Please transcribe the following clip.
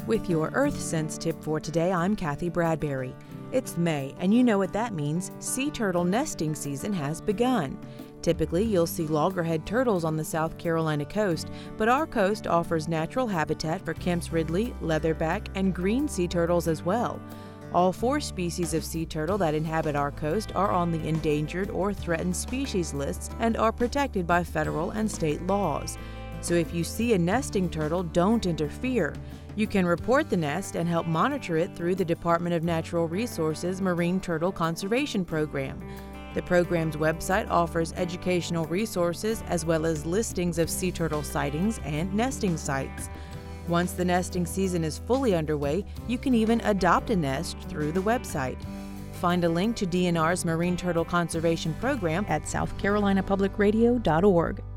With your Earth Sense tip for today, I'm Kathy Bradbury. It's May, and you know what that means. Sea turtle nesting season has begun. Typically, you'll see loggerhead turtles on the South Carolina coast, but our coast offers natural habitat for Kemp's Ridley, leatherback, and green sea turtles as well. All 4 species of sea turtle that inhabit our coast are on the endangered or threatened species lists and are protected by federal and state laws. So if you see a nesting turtle, don't interfere. You can report the nest and help monitor it through the Department of Natural Resources Marine Turtle Conservation Program. The program's website offers educational resources as well as listings of sea turtle sightings and nesting sites. Once the nesting season is fully underway, you can even adopt a nest through the website. Find a link to DNR's Marine Turtle Conservation Program at southcarolinapublicradio.org.